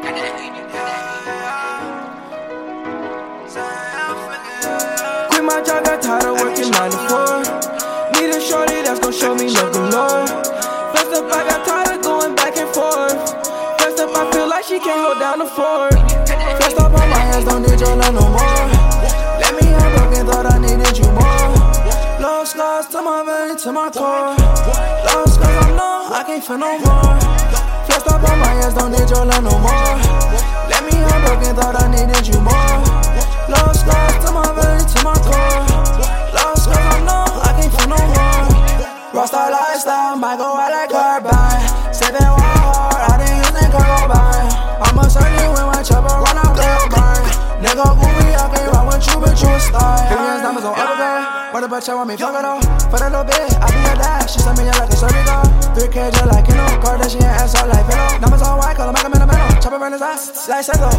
Quit my job, got tired of working 9 to 4. Need a shorty that's gon' show me love galore. First up, I got tired of going back and forth. First up, I feel like she can't hold down the fort. First up on my hands, don't need your love no more. Let me have broken, thought I needed you more. Love scars to my vein, to my core. Love scars, I know I can't feel no more. First up on my hands, don't need your love no more. Let me have broken, thought I needed you more. Love scars to my vein, to my core. Love scars, I know I can't feel no more. Rockstar lifestyle, might go out like carbine. Sippin' hard, I didn't use that carbine. I'ma serve you when my chopper run out girl burn. Nigga goofy, I can't run with you, but you a star. Billions diamonds on other girl. What about you want me fuck it up? For a little bit, I be a dash. She sent me like a cervical. 3K just like you know. Kardashian ass all like pillow. Numbers on white, color, make them in the middle. Chopper burn his ass, like circle.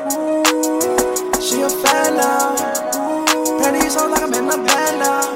She a fan now. Pretty songs like I'm in the band now.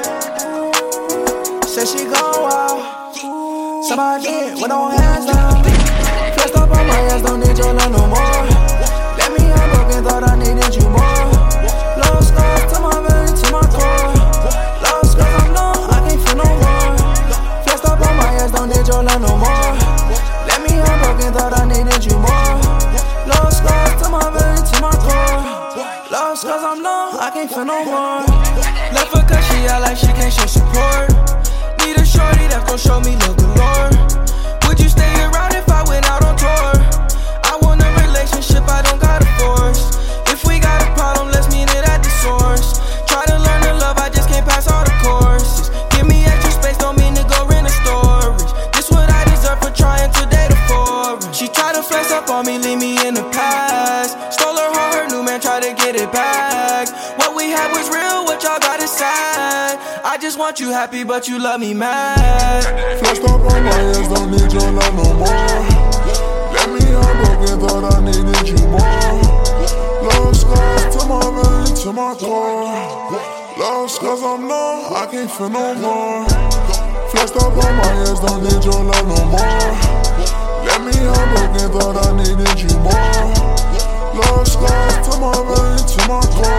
Said she gon' out. Somebody get with no hands down. Flexed up on my ass, don't need your love no more. Let me have broken, thought I needed you more. Love scars to my vein, to my core. Love scars, I know I can't feel no more. Flexed up on my ass, don't need your love no more. Let me have broken, thought I needed you more. Love scars to my vein, to my core. Love scars, I know I can't feel no more. Left her cause she out like she can't show support. Need a shorty that's gon' show me love galore. Would you stay around if I went out on tour? I want a relationship, I don't gotta force. If we got a problem, let's meet it at the source. Try to learn to love, I just can't pass all the courses. Give me extra space, don't mean to go rent a storage. This what I deserve for trying to date a foreign. She tried to flex up on me, leave me in the past. Stole her heart, her new man tried to get it back. What we had was real, what y'all got is sad. I just want you happy, but you love me mad. Flexed up on my ass, don't need your love no more. Let me have broken, thought I needed you more. Love scars to my vein, to my core. Love scars, I'm numb, I can't feel no more. Flexed up on my ass, don't need your love no more. Let me have broken, thought I needed you more. Love scars to my vein, to my core.